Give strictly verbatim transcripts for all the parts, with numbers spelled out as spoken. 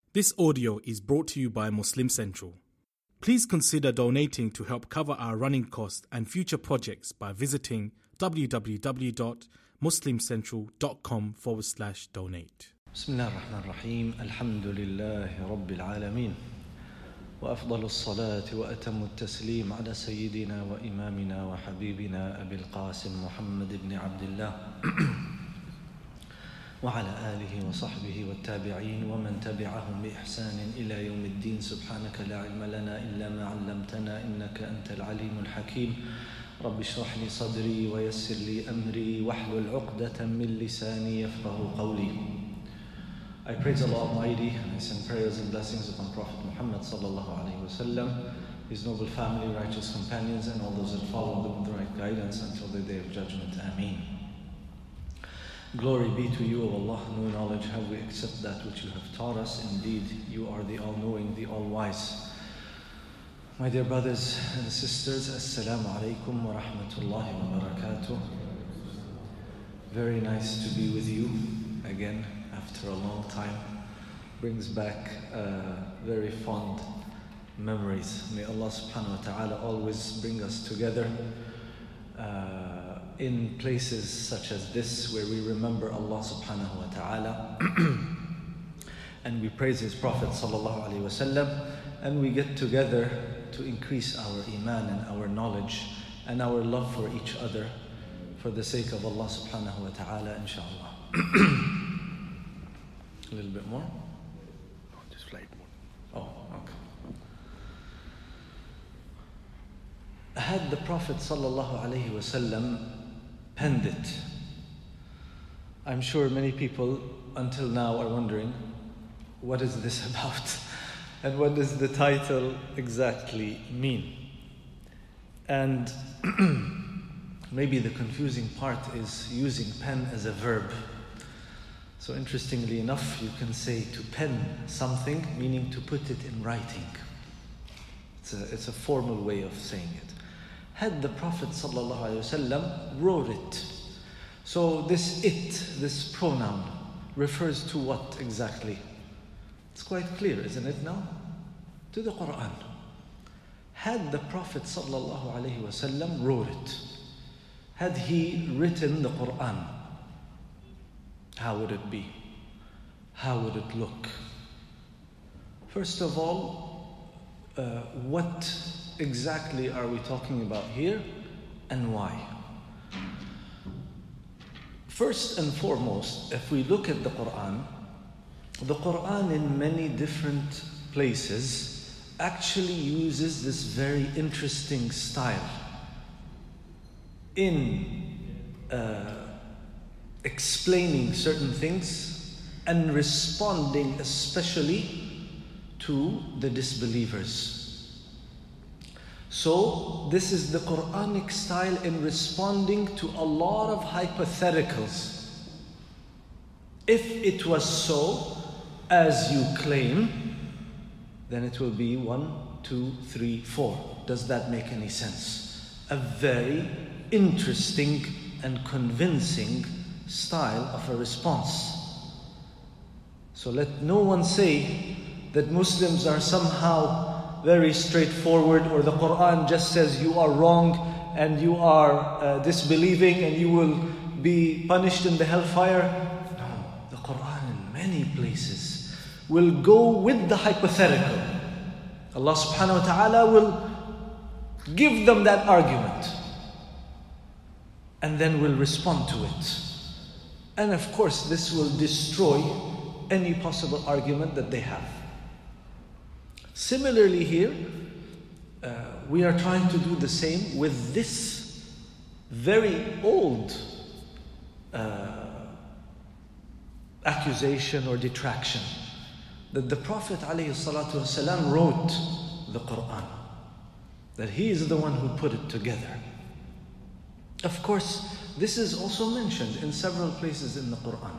This audio is brought to you by Muslim Central. Please consider donating to help cover our running costs and future projects by visiting www.muslimcentral.com forward slash donate. بسم الله الرحمن الرحيم الحمد لله رب العالمين وأفضل الصلاة وأتم التسليم على سيدنا وإمامنا وحبيبنا أبي القاسم محمد بن عبد الله وعلى آله وصحبه والتابعين ومن تبعهم بإحسان إلى يوم الدين. سبحانك لا علم لنا إلا ما علمتنا إنك أنت العليم الحكيم. رب اشرح لي صدري ويسر لي أمري واحلل عقدة من لساني يفقه قولي. I praise Allah Almighty and I send prayers and blessings upon Prophet Muhammad sallallahu alaihi wasallam, his noble family, righteous companions, and all those that follow them with the right guidance until the day of judgment. Ameen. Glory be to you, O Allah, no knowledge have we except that which you have taught us. Indeed, you are the all-knowing, the all-wise. My dear brothers and sisters, Assalamu alaikum wa rahmatullahi wa barakatuh. Very nice to be with you again after a long time. Brings back uh, very fond memories. May Allah subhanahu wa ta'ala always bring us together uh, in places such as this where we remember Allah subhanahu wa ta'ala and we praise His Prophet sallallahu alaihi wasallam, and we get together to increase our iman and our knowledge and our love for each other for the sake of Allah subhanahu wa ta'ala, inshallah. A little bit more? Oh, just flight more. Oh, okay. Had the Prophet sallallahu alaihi wasallam penned it, I'm sure many people until now are wondering, what is this about? And what does the title exactly mean? And maybe the confusing part is using pen as a verb. So interestingly enough, you can say to pen something, meaning to put it in writing. It's a, it's a formal way of saying it. Had the Prophet ﷺ wrote it. So this it, this pronoun, refers to what exactly? It's quite clear, isn't it now? To the Quran. Had the Prophet ﷺ wrote it, had he written the Quran, how would it be? How would it look? First of all, uh, what exactly are we talking about here and why? First and foremost, if we look at the Quran, the Quran in many different places actually uses this very interesting style in uh, explaining certain things and responding especially to the disbelievers. So this is the Quranic style in responding to a lot of hypotheticals. If it was so, as you claim, then it will be one, two, three, four. Does that make any sense? A very interesting and convincing style of a response. So let no one say that Muslims are somehow very straightforward, or the Quran just says you are wrong and you are uh, disbelieving and you will be punished in the hellfire. No, the Quran in many places will go with the hypothetical. Allah subhanahu wa ta'ala will give them that argument and then will respond to it. And of course, this will destroy any possible argument that they have. Similarly here, uh, we are trying to do the same with this very old uh, accusation or detraction that the Prophet ﷺ wrote the Quran, that he is the one who put it together. Of course, this is also mentioned in several places in the Quran,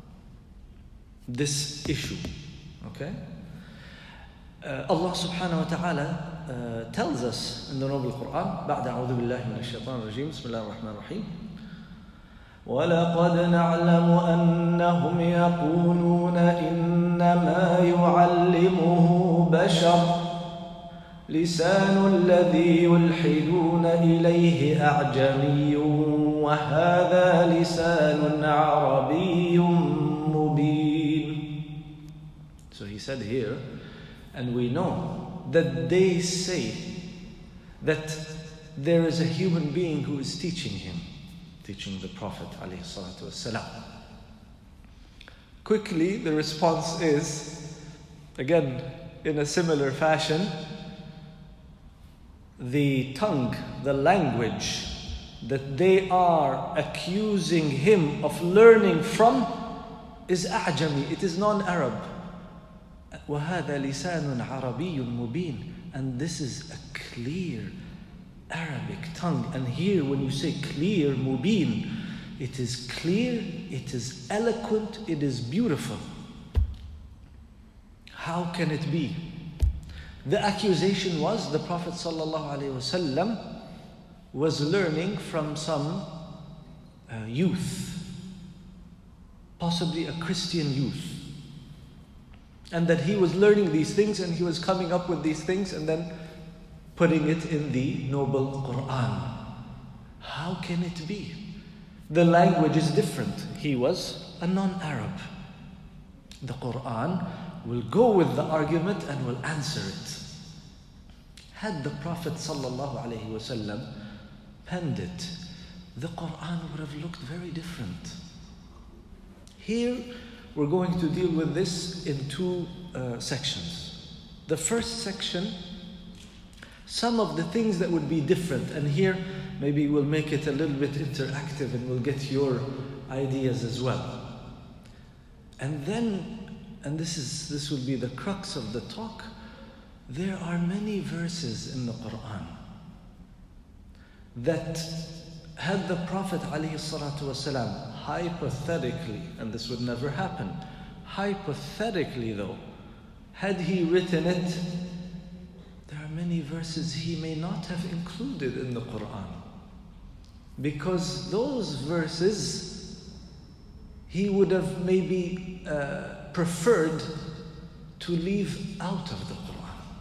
this issue, okay? Uh, Allah subhanahu wa ta'ala uh, tells us in the Noble Quran, بعد أعوذ بالله من الشيطان الرجيم بسم الله الرحمن الرحيم وَلَقَدْ نَعْلَمُ أَنَّهُمْ يَقُولُونَ إِنَّمَا يُعَلِّمُهُ بَشَرٌ لسان الذي يلحدون إليه أعجمي وهذا لسان عربي مبين. So he said here, and we know that they say that there is a human being who is teaching him, teaching the Prophet alayhi salatu wassalam. Quickly, the response is, again, in a similar fashion, the tongue, the language that they are accusing him of learning from is A'jami, it is non-Arab. وَهَذَا لِسَانٌ عَرَبِيٌّ مُبِينٌ. And this is a clear Arabic tongue. And here when you say clear, mubin, it is clear, it is eloquent, it is beautiful. How can it be? The accusation was the Prophet ﷺ was learning from some uh, youth, possibly a Christian youth, and that he was learning these things and he was coming up with these things and then putting it in the noble Quran. How can it be? The language is different. He was a non-Arab. The Quran will go with the argument and will answer it. Had the Prophet ﷺ penned it, the Quran would have looked very different. Here, we're going to deal with this in two uh, sections. The first section, some of the things that would be different, and here maybe we'll make it a little bit interactive and we'll get your ideas as well. And then, and this is this will be the crux of the talk, there are many verses in the Quran that had the Prophet ﷺ hypothetically, and this would never happen, hypothetically though, had he written it, there are many verses he may not have included in the Quran. Because those verses he would have maybe uh, preferred to leave out of the Quran.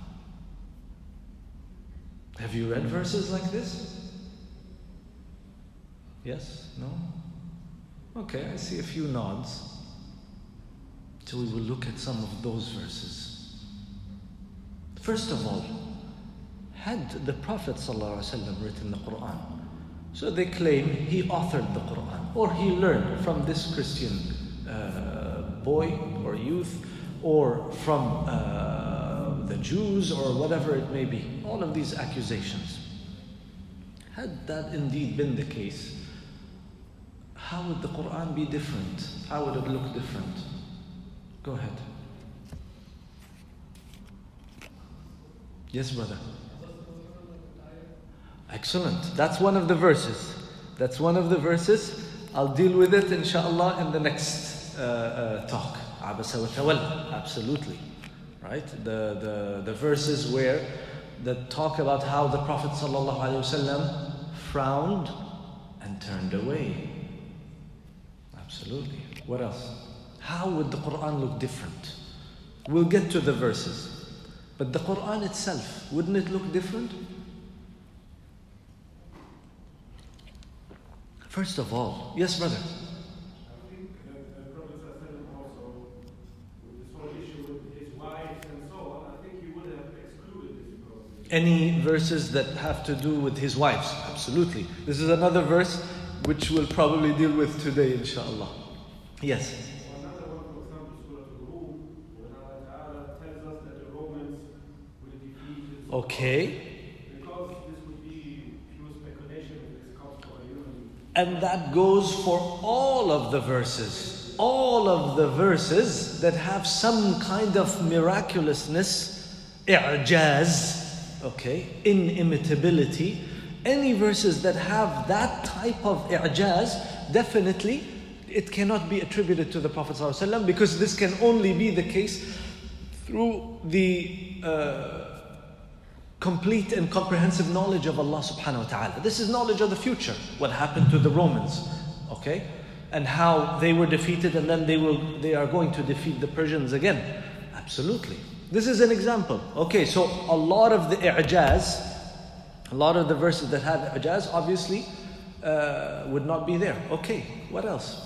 Have you read verses like this? Yes? No? Okay, I see a few nods. So we will look at some of those verses. First of all, had the Prophet ﷺ written the Quran? So they claim he authored the Quran, or he learned from this Christian uh, boy or youth, or from uh, the Jews, or whatever it may be. All of these accusations. Had that indeed been the case, how would the Quran be different? How would it look different? Go ahead. Yes, brother. Excellent. That's one of the verses. That's one of the verses. I'll deal with it, inshallah, in the next uh, uh, talk. Abasa wa tawalla. Absolutely. Right? The, the, the verses where that talk about how the Prophet ﷺ frowned and turned away. Absolutely. What else? How would the Quran look different? We'll get to the verses. But the Quran itself, wouldn't it look different? First of all, yes, brother. I think uh, the Prophet also, with this whole issue with his wives and so on, I think he would have excluded this probably. Any verses that have to do with his wives? Absolutely. This is another verse which we'll probably deal with today, inshallah. Yes. Another one, for example, Surah Al-Rum, where Allah Ta'ala tells us that the Romans will defeat his. Okay. Because this would be pure speculation if this comes from a human. And that goes for all of the verses. All of the verses that have some kind of miraculousness, i'jaz, okay, inimitability. Any verses that have that type of i'jaz, definitely it cannot be attributed to the Prophet ﷺ, because this can only be the case through the uh, complete and comprehensive knowledge of Allah subhanahu wa ta'ala. This is knowledge of the future, what happened to the Romans, okay? and how they were defeated and then they will they are going to defeat the Persians again. Absolutely. This is an example. Okay, so a lot of the i'jaz, a lot of the verses that have i'jaz obviously uh, would not be there. Okay, what else?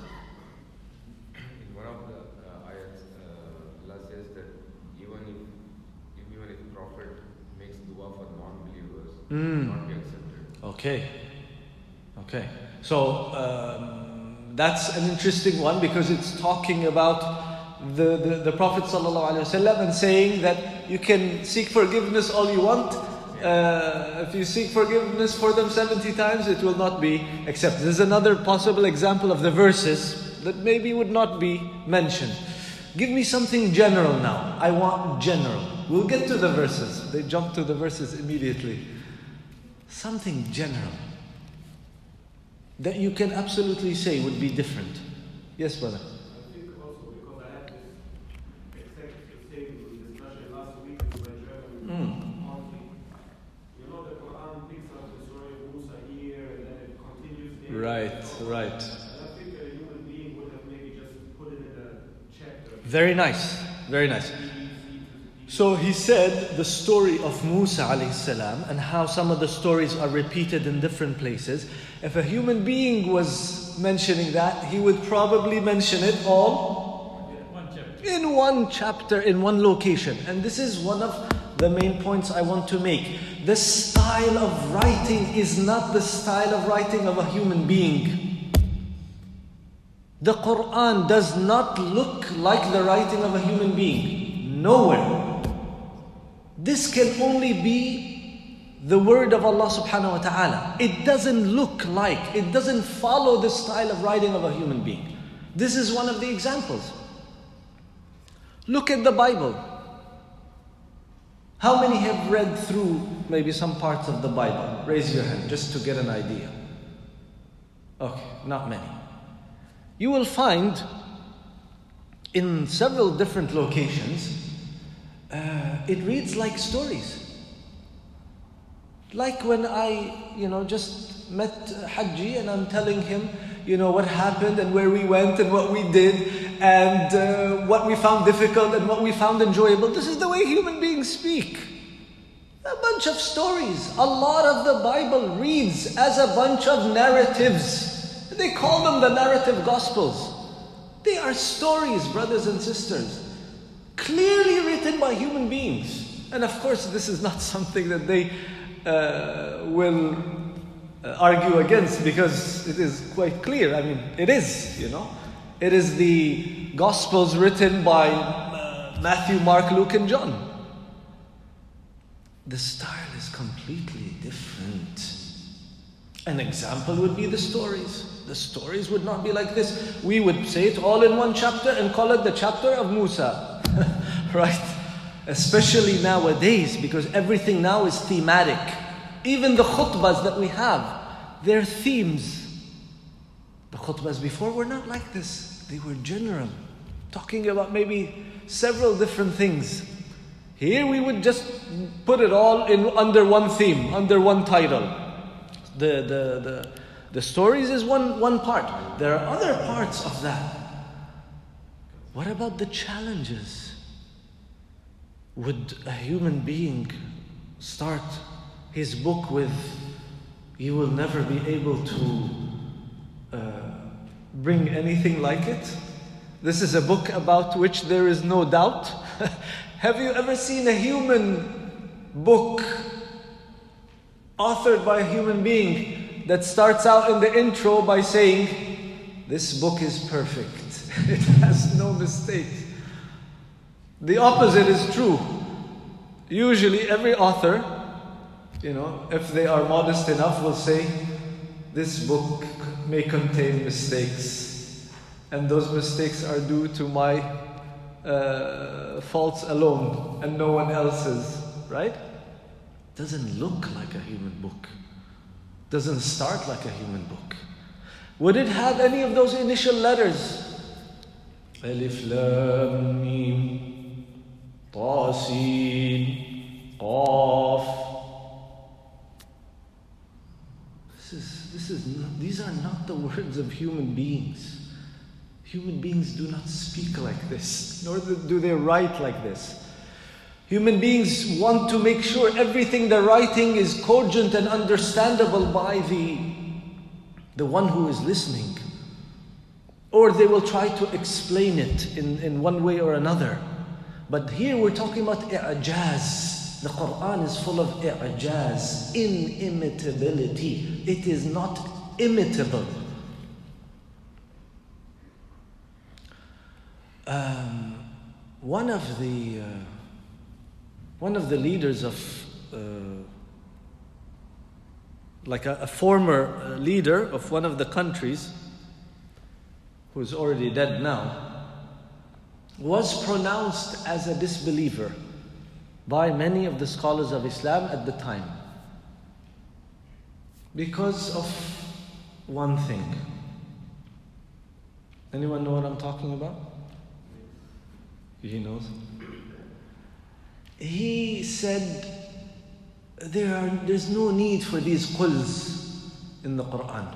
In one of the uh, ayats, uh, Allah says that even if even if Prophet makes dua for non-believers, it Mm. will not be accepted. Okay. Okay. So um, that's an interesting one because it's talking about the, the, the Prophet ﷺ and saying that you can seek forgiveness all you want. Uh, if you seek forgiveness for them seventy times, it will not be accepted. This is another possible example of the verses that maybe would not be mentioned. Give me something general now. I want general. We'll get to the verses. They jump to the verses immediately. Something general that you can absolutely say would be different. Yes, brother. I think also because I had this exact same discussion last week with my German Mm. auntie. You know, the Quran picks up the story of Musa here and then it continues there. Right, So, right. And I think a human being would have maybe just put it in a chapter. Very nice, very nice. Easy to- So he said the story of Musa alayhi salam and how some of the stories are repeated in different places. If a human being was mentioning that, he would probably mention it all in one chapter, in one location. And this is one of the main points I want to make. The style of writing is not the style of writing of a human being. The Quran does not look like the writing of a human being. Nowhere. This can only be the word of Allah subhanahu wa ta'ala. It doesn't look like, it doesn't follow the style of writing of a human being. This is one of the examples. Look at the Bible. How many have read through maybe some parts of the Bible? Raise your hand just to get an idea. Okay, not many. You will find in several different locations Uh, it reads like stories. Like when I, you know, just met Hajji and I'm telling him, you know, what happened and where we went and what we did and uh, what we found difficult and what we found enjoyable. This is the way human beings speak. A bunch of stories. A lot of the Bible reads as a bunch of narratives. They call them the narrative gospels. They are stories, brothers and sisters. Clearly written by human beings. And of course, this is not something that they uh, will uh, argue against because it is quite clear. I mean, it is, you know. It is the Gospels written by uh, Matthew, Mark, Luke, and John. The style is completely different. An example would be the stories. The stories would not be like this. We would say it all in one chapter and call it the chapter of Musa. Right? Especially nowadays, because everything now is thematic. Even the khutbahs that we have, they're themes. The khutbahs before were not like this. They were general, talking about maybe several different things. Here we would just put it all in under one theme, under one title. The the the, the stories is one, one part. There are other parts of that. What about the challenges? Would a human being start his book with, you will never be able to uh, bring anything like it? This is a book about which there is no doubt. Have you ever seen a human book authored by a human being that starts out in the intro by saying, this book is perfect. It has no mistakes. The opposite is true. Usually every author, you know, if they are modest enough, will say, this book may contain mistakes. And those mistakes are due to my uh, faults alone and no one else's. Right? Doesn't look like a human book. Doesn't start like a human book. Would it have any of those initial letters? Alif Lam Mim Ta Sin Qaf. This is this is these are not the words of human beings. Human beings do not speak like this, nor do they write like this. Human beings want to make sure everything they're writing is cogent and understandable by the, the one who is listening. Or they will try to explain it in, in one way or another. But here we're talking about i'jaz. The Quran is full of i'jaz, inimitability. It is not imitable. Um, one of the uh, one of the leaders of uh, like a, a former uh, leader of one of the countries, who is already dead now, was pronounced as a disbeliever by many of the scholars of Islam at the time because of one thing. Anyone know what I'm talking about? He knows. He said there are, there's no need for these quls in the Quran.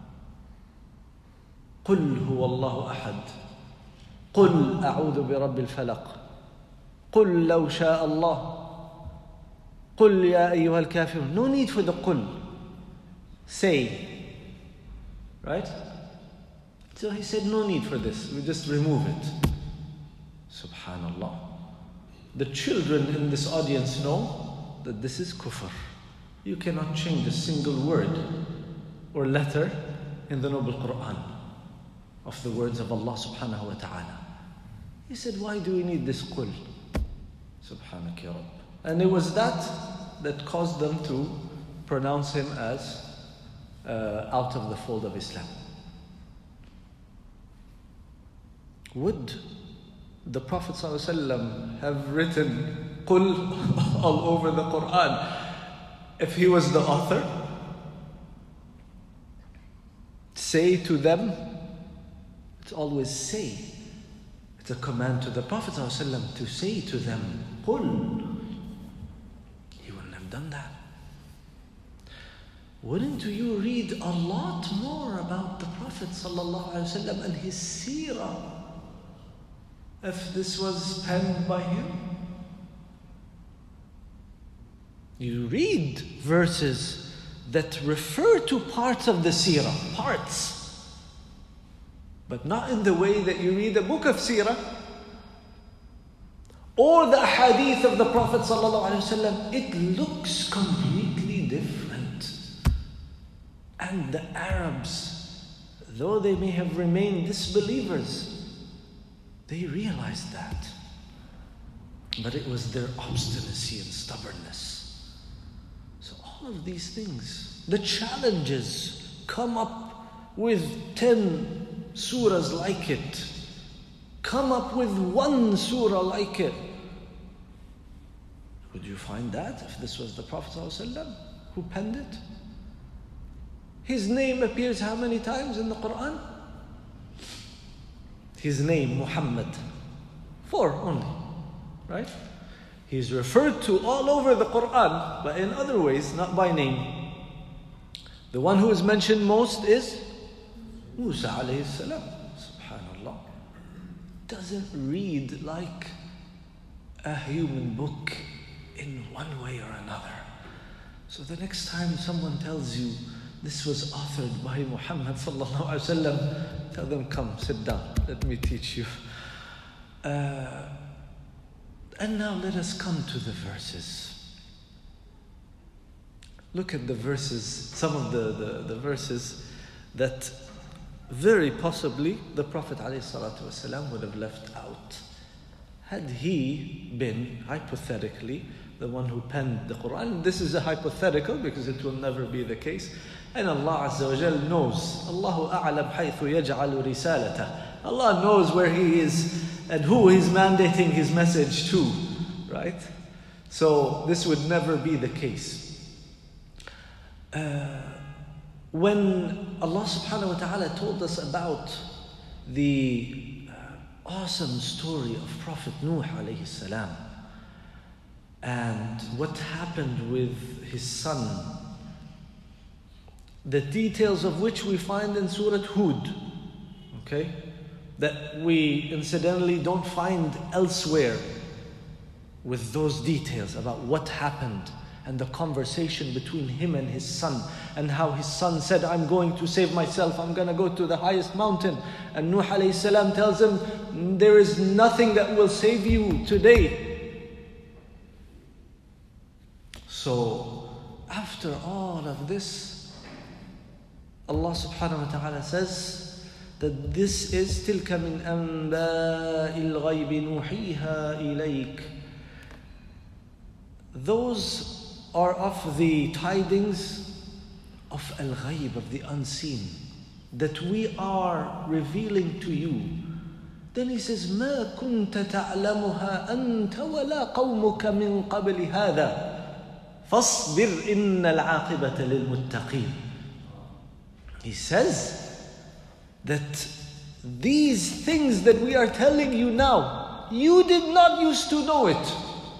قل هو الله أحد قل أعوذ برب الفلق قل لو شاء الله قل يا أيها الكافرون. No need for the قل. Say. Right? So he said no need for this. We just remove it. Subhanallah. The children in this audience know that this is kufr. You cannot change a single word or letter in the noble Quran of the words of Allah subhanahu wa ta'ala. He said, why do we need this qul? Subhanak ya Rabb. And it was that that caused them to pronounce him as uh, out of the fold of Islam. Would the Prophet ﷺ have written qul all over the Quran if he was the author? Say to them. It's always say. It's a command to the Prophet ﷺ to say to them, qul. He wouldn't have done that. Wouldn't you read a lot more about the Prophet ﷺ and his seerah if this was penned by him? You read verses that refer to parts of the seerah, parts. But not in the way that you read a book of seerah or the hadith of the Prophet ﷺ. It looks completely different. And the Arabs, though they may have remained disbelievers, they realized that. But it was their obstinacy and stubbornness. So all of these things, the challenges, come up with ten surahs like it. Come up with one surah like it. Would you find that if this was the Prophet ﷺ who penned it? His name appears how many times in the Quran? His name, Muhammad. Four only. Right? He's referred to all over the Quran, but in other ways, not by name. The one who is mentioned most is Musa alayhi salam. Subhanallah. Doesn't read like a human book in one way or another. So the next time someone tells you this was authored by Muhammad sallallahu alaihi wasallam, tell them, come, sit down, let me teach you. Uh, and now let us come to the verses. Look at the verses, some of the, the, the verses that very possibly the Prophet ﷺ would have left out. Had he been, hypothetically, the one who penned the Quran. This is a hypothetical because it will never be the case. And Allah Azza wa Jal knows. Allahu a'lam haythu yaj'alu risalatah. Allah knows where He is and who He's mandating His message to. Right? So this would never be the case. Uh, when Allah subhanahu wa ta'ala told us about the uh, awesome story of Prophet Nuh alayhi salam and what happened with his son the details of which we find in Surah Hud, okay? That we incidentally don't find elsewhere, with those details about what happened and the conversation between him and his son, and how his son said, I'm going to save myself, I'm going to go to the highest mountain. And Nuh alayhi salam tells him, there is nothing that will save you today. So, after all of this, Allah subhanahu wa ta'ala says that this is تِلْكَ مِنْ أَنْبَاءِ الْغَيْبِ نُوحِيهَا إِلَيْكَ. Those are of the tidings of al-ghayb, of the unseen, that we are revealing to you. Then he says, مَا كُنْتَ تَعْلَمُهَا أَنْتَ وَلَا قَوْمُكَ مِنْ قَبْلِ هَذَا فَاصْبِرْ إِنَّ الْعَاقِبَةَ لِلْمُتَّقِينَ. He says that these things that we are telling you now, you did not used to know it.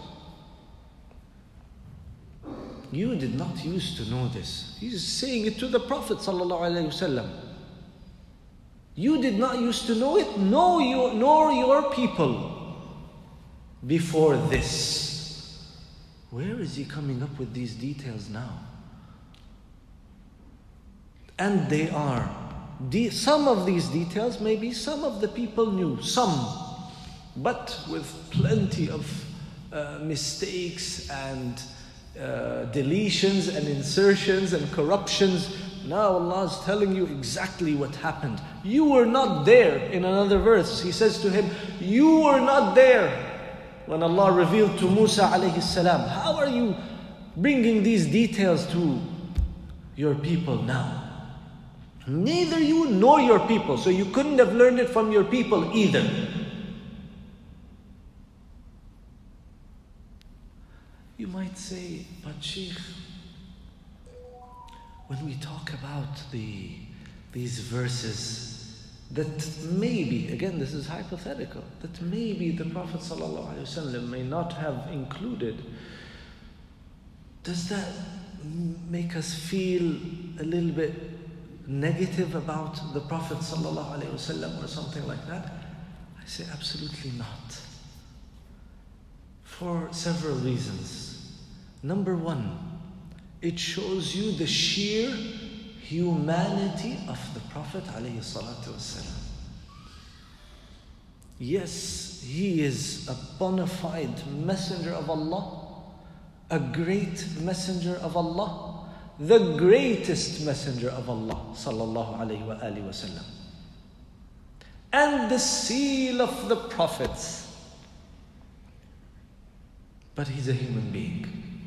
You did not used to know this. He's saying it to the Prophet ﷺ. You did not used to know it, nor your, nor your people before this. Where is he coming up with these details now? And they are, de- some of these details, maybe some of the people knew, some, but with plenty of uh, mistakes and Uh, deletions and insertions and corruptions. Now Allah is telling you exactly what happened. You were not there. In another verse, He says to him, you were not there when Allah revealed to Musa alayhi salam. How are you bringing these details to your people now? Neither you nor your people. So you couldn't have learned it from your people either. You might say, but Sheikh, when we talk about the these verses, that maybe, again this is hypothetical, that maybe the Prophet ﷺ may not have included, does that make us feel a little bit negative about the Prophet ﷺ or something like that? I say absolutely not. For several reasons. Number one, it shows you the sheer humanity of the Prophet ﷺ. Yes, he is a bona fide messenger of Allah, a great messenger of Allah, the greatest messenger of Allah sallallahu alayhi wa alihi wa sallam, and the seal of the prophets. But he's a human being.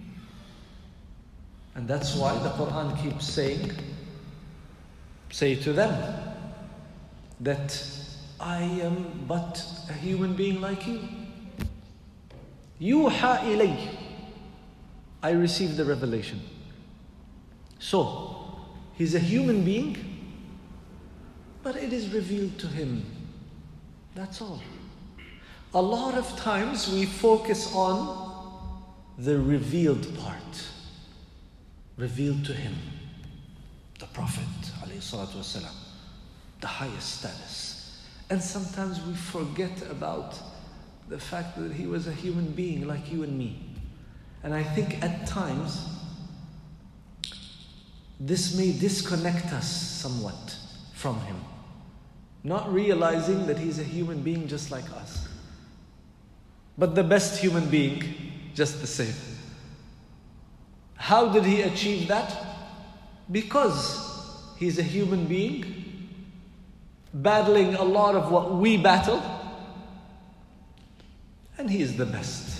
And that's why the Quran keeps saying, say to them, that I am but a human being like you. Yuha ilay. I received the revelation. So, he's a human being, but it is revealed to him. That's all. A lot of times we focus on the revealed part. Revealed to him, the Prophet ﷺ, the highest status. And sometimes we forget about the fact that he was a human being like you and me. And I think at times this may disconnect us somewhat from him, not realizing that he's a human being just like us, but the best human being just the same. How did he achieve that? Because he's a human being battling a lot of what we battle, and he is the best.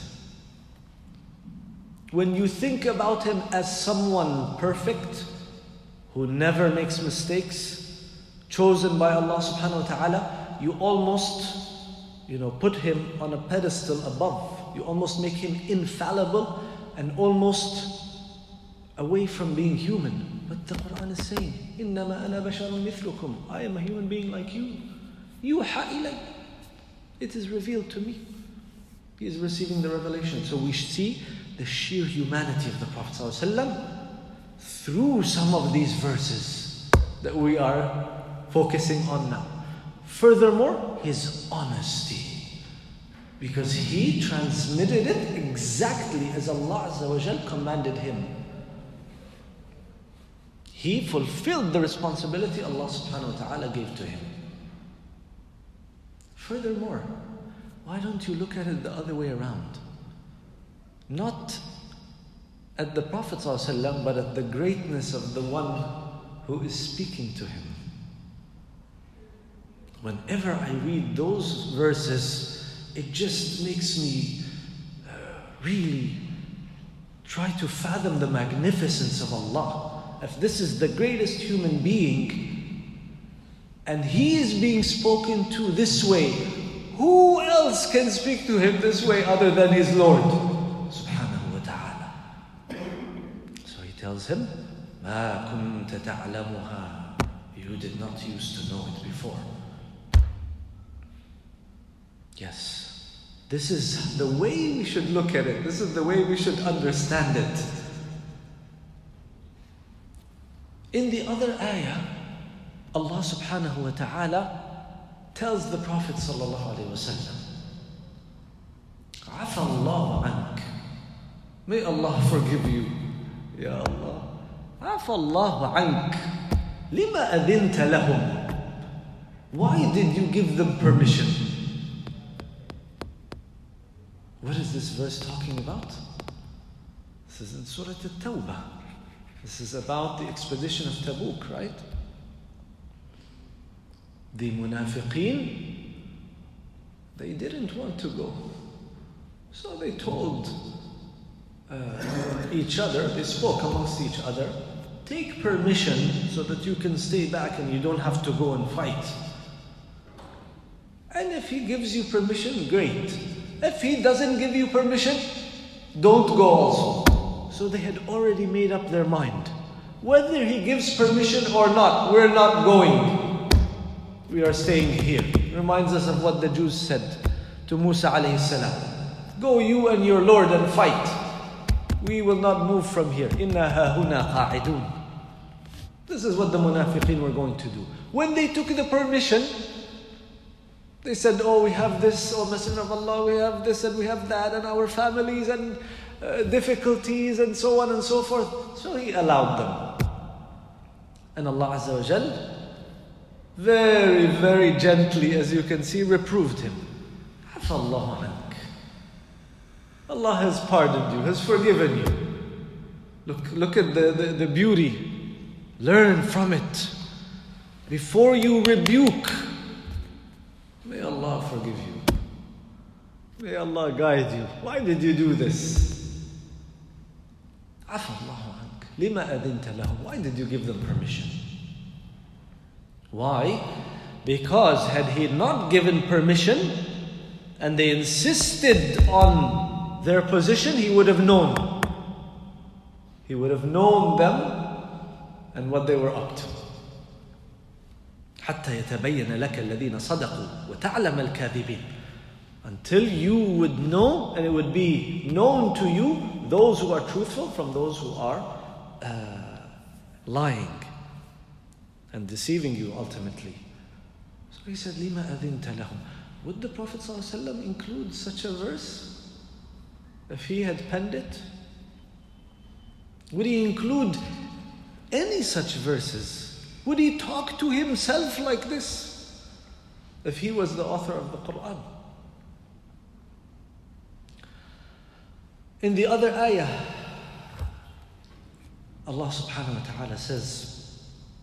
When you think about him as someone perfect, who never makes mistakes, chosen by Allah subhanahu wa ta'ala, you almost, you know, put him on a pedestal above. You almost make him infallible and almost away from being human. But the Quran is saying, إِنَّمَا أَنَا بَشَرٌ مِثْلُكُمْ, I am a human being like you. يُوحَى إِلَيْهِ, it is revealed to me. He is receiving the revelation. So we see the sheer humanity of the Prophet ﷺ. through some of these verses that we are focusing on now. Furthermore, his honesty, because he transmitted it exactly as Allah Azza wa Jal commanded him. He fulfilled the responsibility Allah subhanahu wa ta'ala gave to him. Furthermore, why don't you look at it the other way around? Not at the Prophet ﷺ, but at the greatness of the one who is speaking to him. Whenever I read those verses, it just makes me uh, really try to fathom the magnificence of Allah. If this is the greatest human being, and he is being spoken to this way, who else can speak to him this way other than his Lord? Subhanahu wa ta'ala. So he tells him, مَا كُنْتَ تَعْلَمُهَا. You did not used to know it before. Yes, this is the way we should look at it. This is the way we should understand it. In the other ayah, Allah subhanahu wa ta'ala tells the Prophet sallallahu alayhi wa sallam, عَفَى اللَّهُ عَنْكَ. May Allah forgive you. Ya Allah. عَفَى اللَّهُ عَنْكَ. لِمَا أَذِنْتَ لَهُمْ. Why did you give them permission? What is this verse talking about? This is in Surah At-Tawbah. This is about the expedition of Tabuk, right? The munafiqeen, they didn't want to go. So they told uh, each other, they spoke amongst each other, take permission so that you can stay back and you don't have to go and fight. And if he gives you permission, great. If he doesn't give you permission, don't go also. So they had already made up their mind. Whether he gives permission or not, we're not going. We are staying here. Reminds us of what the Jews said to Musa alayhi salam. Go you and your Lord and fight. We will not move from here. Inna hahuna qa'idun. This is what the munafiqeen were going to do. When they took the permission, they said, oh, we have this, oh Messenger of Allah, we have this and we have that, and our families and uh, difficulties and so on and so forth. So he allowed them. And Allah Azza wa Jal very, very gently, as you can see, reproved him. عَفَى اللَّهُ عَنْكَ. Allah has pardoned you, has forgiven you. Look, look at the, the, the beauty. Learn from it. Before you rebuke, may Allah forgive you. May Allah guide you. Why did you do this? عَفَى اللَّهُ عَنْكَ. لِمَا أَذِنْتَ لَهُمْ. Why did you give them permission? Why? Because had he not given permission and they insisted on their position, he would have known. He would have known them and what they were up to. حتى يتبين لك الذين صدقوا وتعلم الكاذبين. Until you would know, and it would be known to you, those who are truthful from those who are uh, lying and deceiving you ultimately. So he said, لِمَا أَذِنْتَ لَهُمْ. Would the Prophet ﷺ include such a verse if he had penned it? Would he include any such verses? Would he talk to himself like this if he was the author of the Quran? In the other ayah, Allah subhanahu wa ta'ala says,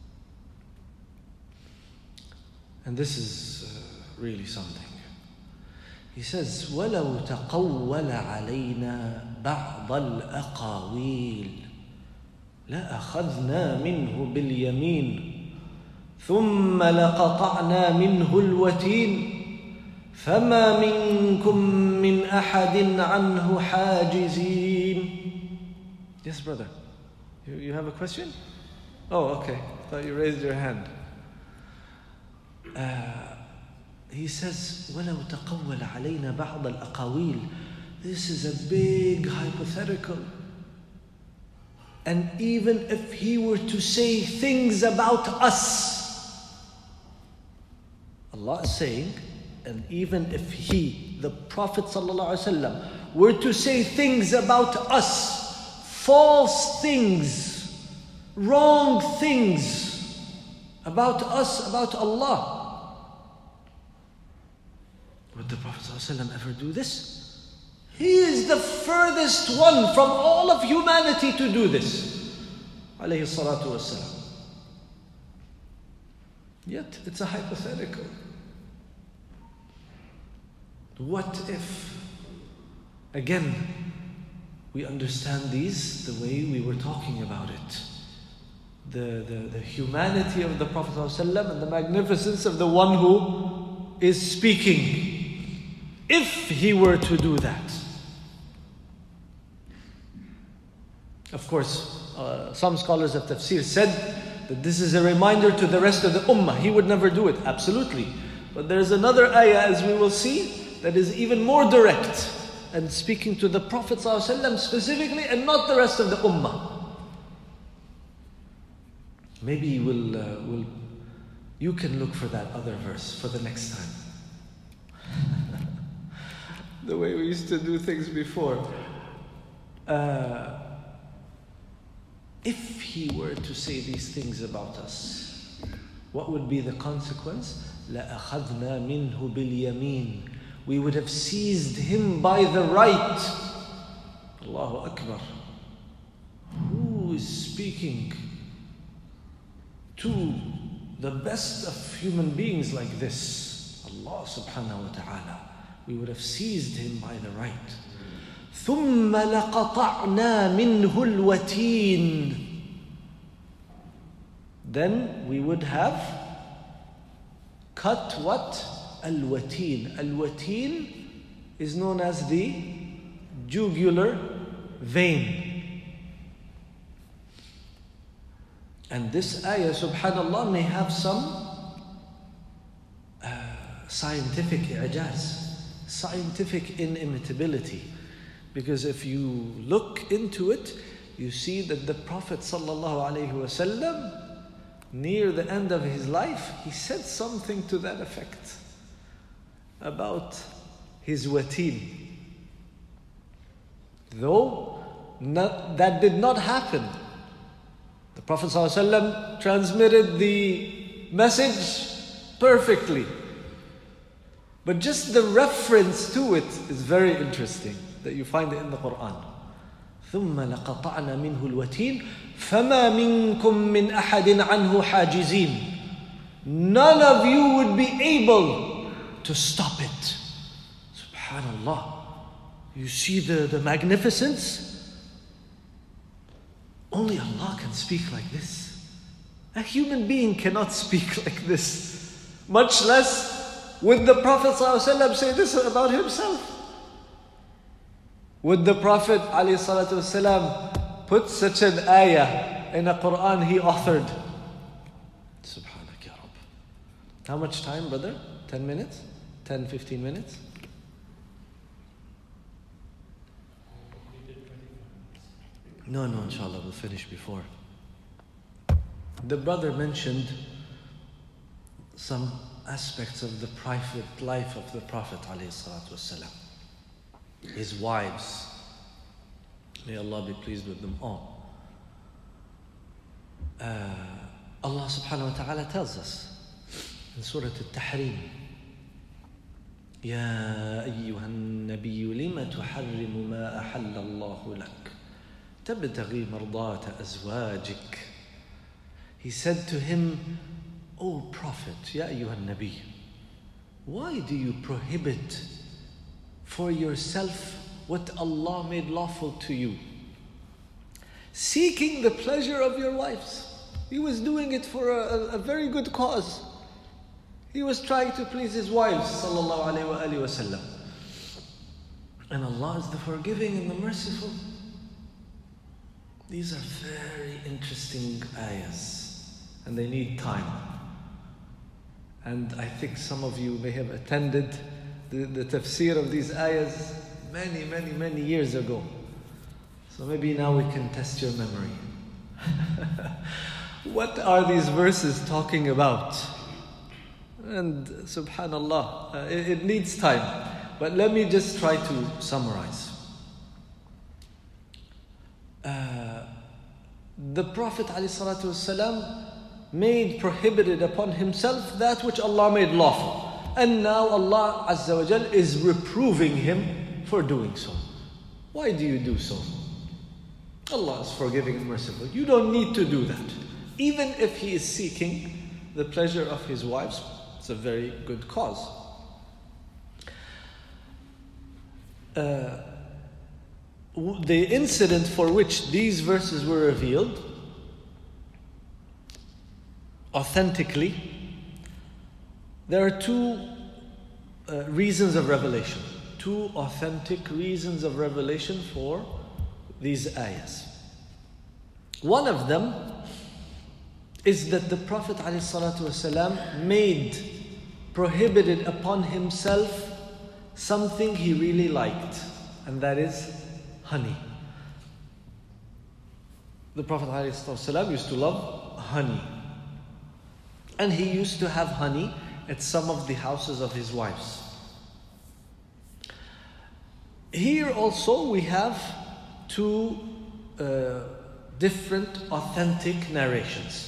and this is uh, really something. He says, وَلَوْ تَقَوَّلَ عَلَيْنَا بَعْضَ الْأَقَاوِيلِ لَأَخَذْنَا مِنْهُ بِالْيَمِينِ ثُمَّ لَقَطَعْنَا مِنْهُ الْوَتِينِ فَمَا مِنْكُمْ مِنْ أَحَدٍ عَنْهُ حَاجِزِينَ. Yes, brother. You, you have a question? Oh, okay. I thought you raised your hand. Uh, he says, وَلَوْ تَقَوَّلَ عَلَيْنَا بَعْضَ الْأَقَاوِيلِ. This is a big hypothetical. And even if he were to say things about us, Allah is saying, and even if he, the Prophet ﷺ, were to say things about us, false things, wrong things about us, about Allah, would the Prophet ﷺ ever do this? He is the furthest one from all of humanity to do this. Alayhi salatu wassalam. Yet it's a hypothetical. What if, again, we understand these the way we were talking about it? The, the, the humanity of the Prophet ﷺ and the magnificence of the one who is speaking. If he were to do that. Of course, uh, some scholars of tafsir said that this is a reminder to the rest of the ummah. He would never do it, absolutely. But there's another ayah, as we will see, that is even more direct and speaking to the Prophet ﷺ specifically and not the rest of the ummah. Maybe you will, uh, will, you can look for that other verse for the next time. The way we used to do things before. Uh, If he were to say these things about us, what would be the consequence? لَأَخَذْنَا مِنْهُ بِالْيَمِينِ. We would have seized him by the right. Allahu Akbar. Who is speaking to the best of human beings like this? Allah subhanahu wa ta'ala. We would have seized him by the right. ثُمَّ لَقَطَعْنَا مِنْهُ الْوَتِينَ. Then we would have cut what? Al-wateen. Al-wateen is known as the jugular vein. And this ayah, subhanallah, may have some uh, scientific i'jaz, scientific inimitability. Because if you look into it, you see that the Prophet sallallahu alaihi wasallam, near the end of his life, he said something to that effect about his wateen. Though not, that did not happen. The Prophet ﷺ transmitted the message perfectly. But just the reference to it is very interesting, that you find it in the Quran. ثُمَّ لَقَطَعْنَا مِنْهُ الْوَتِينَ فَمَا مِنْكُمْ مِنْ أَحَدٍ عَنْهُ حَاجِزِينَ. None of you would be able to stop it. Subhanallah. You see the, the magnificence? Only Allah can speak like this. A human being cannot speak like this. Much less would the Prophet ﷺ say this about himself. Would the Prophet ﷺ put such an ayah in a Quran he authored? Subhanak ya Rabb. How much time, brother? ten minutes? ten, fifteen minutes? No, no, inshallah, we'll finish before. The brother mentioned some aspects of the private life of the Prophet ﷺ. His wives. May Allah be pleased with them all. Uh, Allah subhanahu wa ta'ala tells us in Surah Al-Tahrim, يَا أَيُّهَا النَّبِيُّ لِمَ تُحَرِّمُ مَا أَحَلَّ اللَّهُ لَكَ تَبْتَغِي مَرْضَاتَ أَزْوَاجِكَ. He said to him, O Prophet, يَا أَيُّهَا النَّبِيُّ, why do you prohibit for yourself what Allah made lawful to you? Seeking the pleasure of your wives. He was doing it for a, a very good cause. He was trying to please his wives, sallallahu alayhi wa sallam. And Allah is the forgiving and the merciful. These are very interesting ayahs, and they need time. And I think some of you may have attended the, the tafsir of these ayahs many, many, many years ago. So maybe now we can test your memory. What are these verses talking about? And subhanallah, uh, it, it needs time. But let me just try to summarize. Uh, the Prophet ﷺ made prohibited upon himself that which Allah made lawful. And now Allah Azza wa Jal is reproving him for doing so. Why do you do so? Allah is forgiving and merciful. You don't need to do that. Even if he is seeking the pleasure of his wives, it's a very good cause. Uh, the incident for which these verses were revealed authentically, there are two uh, reasons of revelation, two authentic reasons of revelation for these ayahs. One of them is that the Prophet ﷺ made prohibited upon himself something he really liked, and that is honey. The Prophet ﷺ used to love honey, and he used to have honey at some of the houses of his wives. Here also we have two uh, different authentic narrations.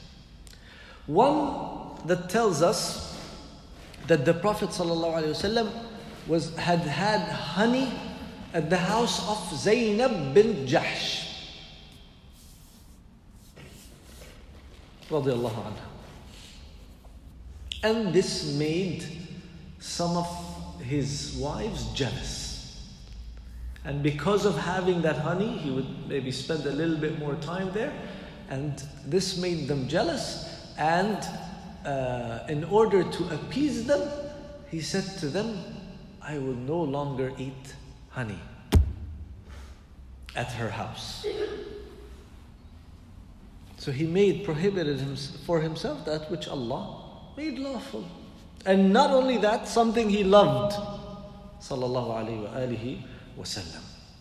One that tells us that the Prophet ﷺ was had had honey at the house of Zaynab bint Jahsh radiyallahu anha. And this made some of his wives jealous. And because of having that honey, he would maybe spend a little bit more time there, and this made them jealous. And uh, in order to appease them, he said to them, I will no longer eat honey at her house. So he made prohibited him, for himself that which Allah made lawful. And not only that, something he loved. Sallallahu alayhi wa alihi wa sallam.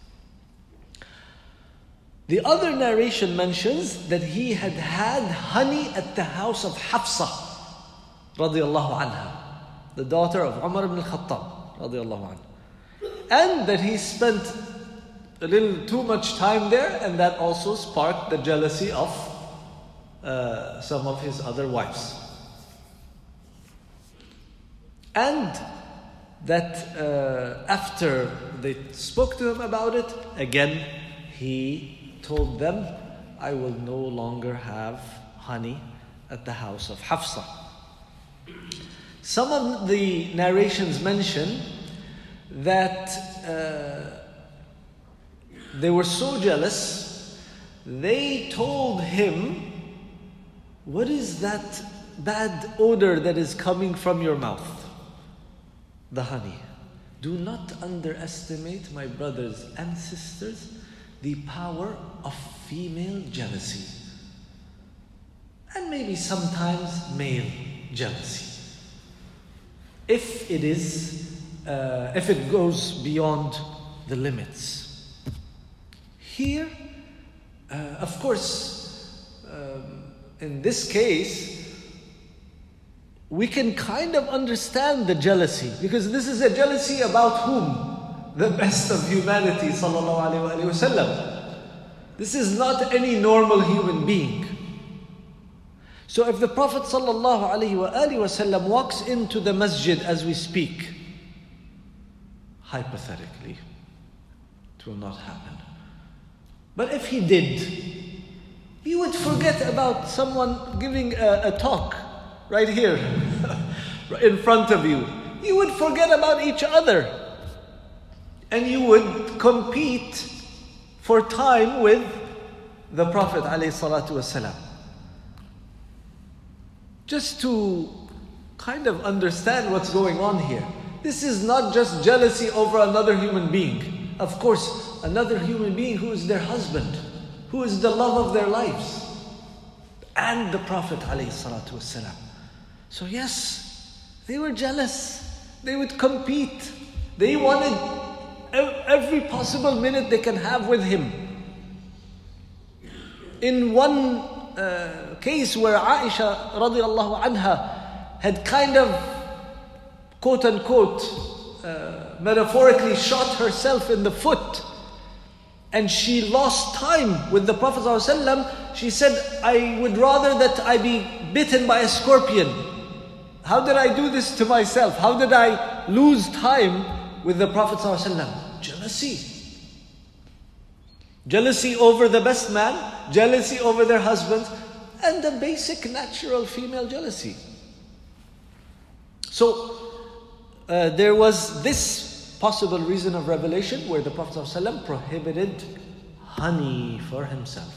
The other narration mentions that he had had honey at the house of Hafsa radiyallahu anha, the daughter of Umar ibn al-Khattab radiyallahu anha. And that he spent a little too much time there, and that also sparked the jealousy of uh, some of his other wives. And that uh, after they spoke to him about it, again he told them, I will no longer have honey at the house of Hafsa. Some of the narrations mention that uh, they were so jealous, they told him, what is that bad odor that is coming from your mouth? The honey. Do not underestimate, my brothers and sisters, the power of female jealousy. And maybe sometimes male jealousy. If it is, uh, if it goes beyond the limits. Here, uh, of course, um, in this case, we can kind of understand the jealousy, because this is a jealousy about whom? The best of humanity, sallallahu alayhi wa sallam. This is not any normal human being. So if the Prophet sallallahu alayhi wa sallam walks into the masjid as we speak, hypothetically, it will not happen. But if he did, he would forget about someone giving a, a talk right here, in front of you. You would forget about each other. And you would compete for time with the Prophet ﷺ. Just to kind of understand what's going on here. This is not just jealousy over another human being. Of course, another human being who is their husband, who is the love of their lives, and the Prophet ﷺ. So yes, they were jealous. They would compete. They wanted every possible minute they can have with him. In one uh, case where Aisha radiallahu anha had kind of, quote unquote, uh, metaphorically shot herself in the foot, and she lost time with the Prophet ﷺ, she said, I would rather that I be bitten by a scorpion. How did I do this to myself? How did I lose time with the Prophet ﷺ? Jealousy. Jealousy over the best man, jealousy over their husbands, and the basic natural female jealousy. So, uh, there was this possible reason of revelation where the Prophet ﷺ prohibited honey for himself.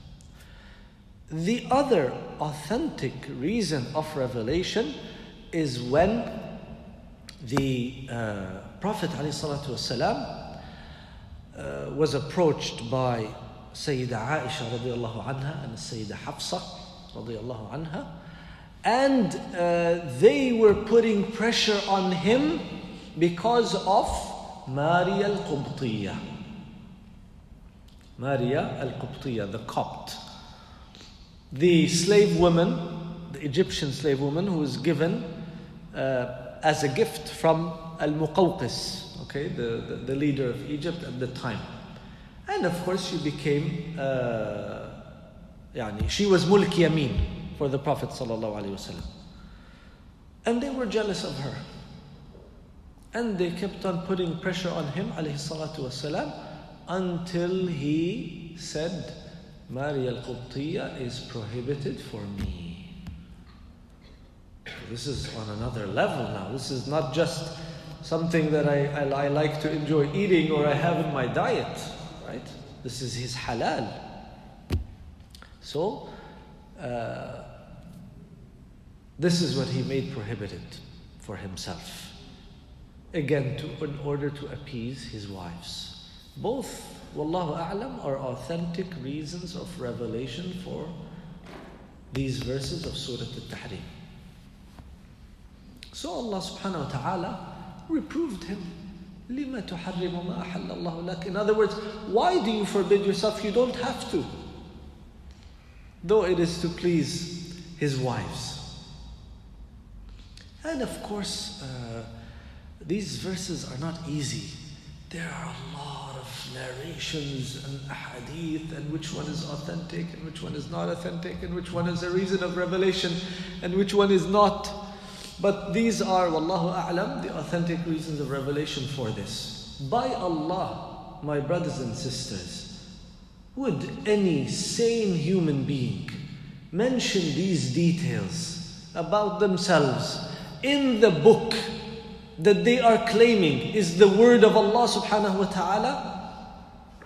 The other authentic reason of revelation is when the uh, Prophet ﷺ uh, was approached by Sayyida Aisha radiallahu anha and Sayyida Hafsa radiallahu anha, and uh, they were putting pressure on him because of Maria al-Qubtiyya. Maria al-Qubtiyya, the Copt. The slave woman, the Egyptian slave woman who was given uh, as a gift from Al-Muqawqis, okay, the, the, the leader of Egypt at the time. And of course she became, uh, yani, she was Mulk Yamin for the Prophet sallallahu alaihi wasallam. And they were jealous of her. And they kept on putting pressure on him alayhi salatu wasalam until he said, Maria al-Qubtiyya is prohibited for me. This is on another level now. This is not just something that I, I, I like to enjoy eating or I have in my diet, right? This is his halal. So, uh, this is what he made prohibited for himself. Again, to, in order to appease his wives. Both, wallahu a'lam, are authentic reasons of revelation for these verses of Surah Al-Tahrim. So Allah subhanahu wa ta'ala reproved him. لِمَا تُحَرِّمُ مَا أَحَلَّ اللَّهُ لَكَ. In other words, why do you forbid yourself? You don't have to. Though it is to please his wives. And of course, uh, these verses are not easy. There are a lot of narrations and ahadith, and which one is authentic and which one is not authentic, and which one is a reason of revelation and which one is not. But these are, wallahu a'lam, the authentic reasons of revelation for this. By Allah, my brothers and sisters, would any sane human being mention these details about themselves in the book that they are claiming is the word of Allah subhanahu wa ta'ala?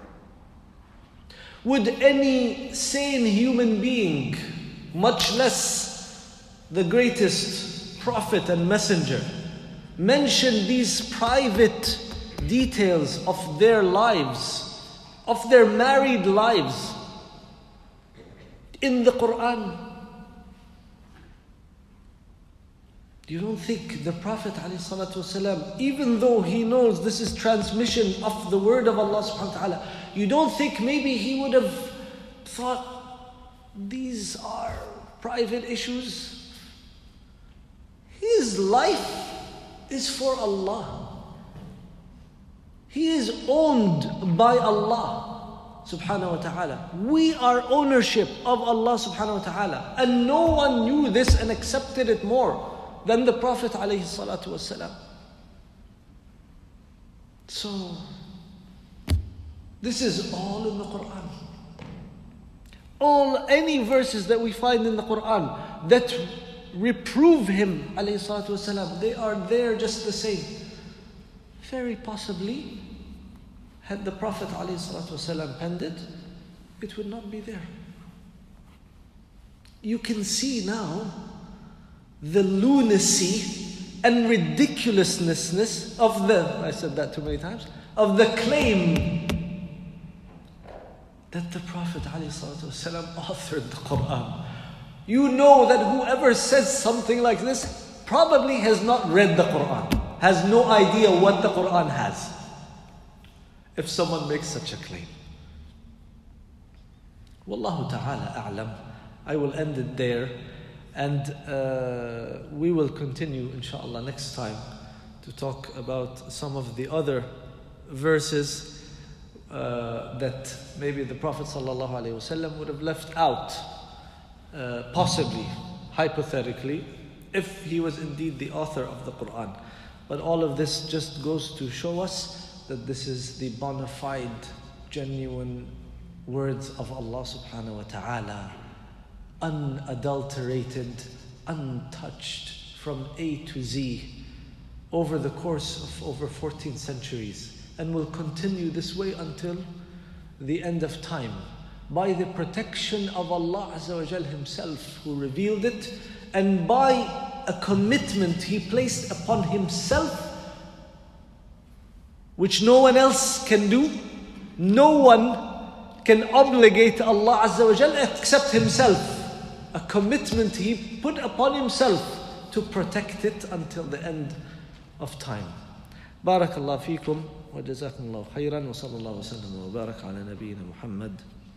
Would any sane human being, much less the greatest prophet and messenger, mention these private details of their lives, of their married lives in the Quran? You don't think the Prophet ﷺ, even though he knows this is transmission of the word of Allah subhanahu wa ta'ala, you don't think maybe he would have thought these are private issues? His life is for Allah. He is owned by Allah subhanahu wa ta'ala. We are ownership of Allah subhanahu wa ta'ala. And no one knew this and accepted it more than the Prophet alayhi salatu wasalam. So, this is all in the Quran. All, any verses that we find in the Quran that reprove him alayhi salatu wasalam, they are there just the same. Very possibly, had the Prophet alayhi salatu wasalam penned it, it would not be there. You can see now the lunacy and ridiculousness of the, I said that too many times, of the claim that the Prophet ﷺ authored the Quran. You know that whoever says something like this probably has not read the Quran, has no idea what the Quran has, if someone makes such a claim. Wallahu ta'ala a'lam. I will end it there, and uh, we will continue inshallah next time to talk about some of the other verses uh, that maybe the Prophet sallallahu alaihi wasallam would have left out, uh, possibly, hypothetically, if he was indeed the author of the Quran. But all of this just goes to show us that this is the bona fide, genuine words of Allah subhanahu wa ta'ala, unadulterated, untouched from A to Z, over the course of over fourteen centuries, and will continue this way until the end of time, by the protection of Allah Azza wa Jal Himself, who revealed it, and by a commitment He placed upon Himself, which no one else can do. No one can obligate Allah Azza wa Jal except Himself. A commitment He put upon Himself to protect it until the end of time. Barakallahu feekum wa jazakumullahu khairan wa sallallahu wa sallam wa barak ala nabiyyina Muhammad.